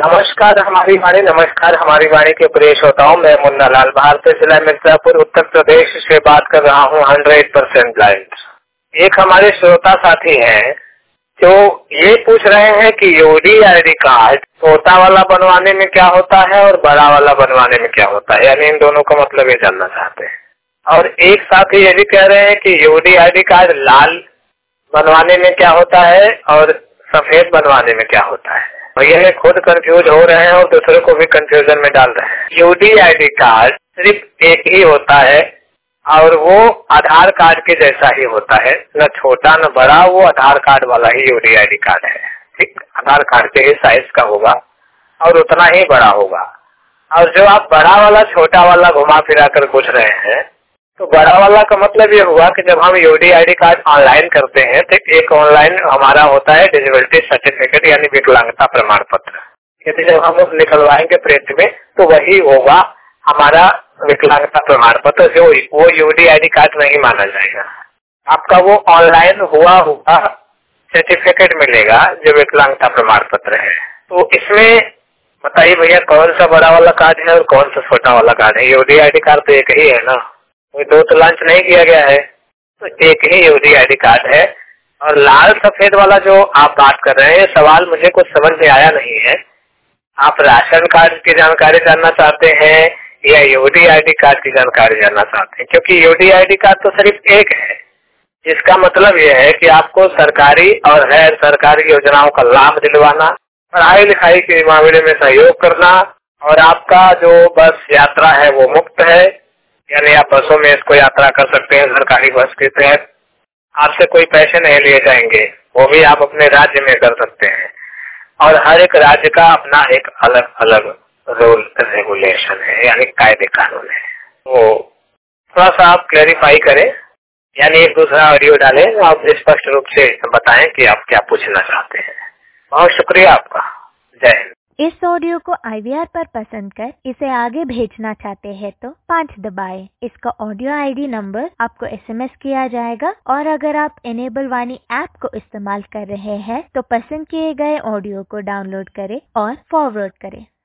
नमस्कार हमारी वाणी के प्रिय श्रोताओं, मैं मुन्ना लाल भारतीय जिला मिर्जापुर उत्तर प्रदेश से बात कर रहा हूँ 100% ब्लाइंड। एक हमारे श्रोता साथी हैं जो ये पूछ रहे हैं कि यूडी आईडी कार्ड छोटा वाला बनवाने में क्या होता है और बड़ा वाला बनवाने में क्या होता है, यानी इन दोनों का मतलब ये जानना चाहते हैं। और एक साथी ये भी कह रहे हैं कि यूडी आईडी कार्ड लाल बनवाने में क्या होता है और सफेद बनवाने में क्या होता है, और यह खुद कंफ्यूज हो रहे हैं और दूसरे को भी कंफ्यूजन में डाल रहे हैं। यूडी आईडी कार्ड सिर्फ एक ही होता है और वो आधार कार्ड के जैसा ही होता है, न छोटा न बड़ा, वो आधार कार्ड वाला ही यूडी आईडी कार्ड है। ठीक, आधार कार्ड के ही साइज का होगा और उतना ही बड़ा होगा। और जो आप बड़ा वाला छोटा वाला घुमा फिरा कर पूछ रहे हैं, तो बड़ा वाला का मतलब ये हुआ कि जब हम यूडी आईडी कार्ड ऑनलाइन करते हैं तो एक ऑनलाइन हमारा होता है डिसेबिलिटी सर्टिफिकेट यानी विकलांगता प्रमाण पत्र। यदि जब हम निकलवाएंगे प्रिंट में तो वही होगा हमारा विकलांगता प्रमाण पत्र, जो वो यूडी आईडी कार्ड नहीं माना जाएगा। आपका वो ऑनलाइन हुआ सर्टिफिकेट मिलेगा जो विकलांगता प्रमाण पत्र है। तो इसमें बताइए भैया, कौन सा बड़ा वाला कार्ड है और कौन सा छोटा वाला कार्ड है? यूडी आईडी कार्ड तो एक ही है ना, कोई दो तो लॉन्च नहीं किया गया है, तो एक ही यूडी आईडी कार्ड है। और लाल सफेद वाला जो आप बात कर रहे हैं, सवाल मुझे कुछ समझ में आया नहीं है। आप राशन कार्ड की जानकारी जानना चाहते हैं या यूडी आईडी कार्ड की जानकारी जानना चाहते हैं? क्योंकि यूडी आईडी कार्ड तो सिर्फ एक है, जिसका मतलब यह है कि आपको सरकारी और गैर सरकारी योजनाओं का लाभ दिलवाना, पढ़ाई लिखाई के मामले में सहयोग करना, और आपका जो बस यात्रा है वो मुफ्त है, यानी आप बसों में इसको यात्रा कर सकते हैं सरकारी बस के तहत। आपसे कोई पैसे नहीं लिए जाएंगे, वो भी आप अपने राज्य में कर सकते हैं। और हर एक राज्य का अपना एक अलग अलग रूल रेगुलेशन है, यानी कायदे कानून है। तो थोड़ा सा आप क्लैरिफाई करें, यानी एक दूसरा ऑडियो डालें, आप स्पष्ट रूप से बताएं कि आप क्या पूछना चाहते हैं। बहुत शुक्रिया आपका, जय हिंद। इस ऑडियो को IVR पर पसंद कर इसे आगे भेजना चाहते हैं तो 5 दबाएं। इसका ऑडियो ID नंबर आपको SMS किया जाएगा। और अगर आप इनेबल वाणी ऐप को इस्तेमाल कर रहे हैं तो पसंद किए गए ऑडियो को डाउनलोड करें और फॉरवर्ड करें।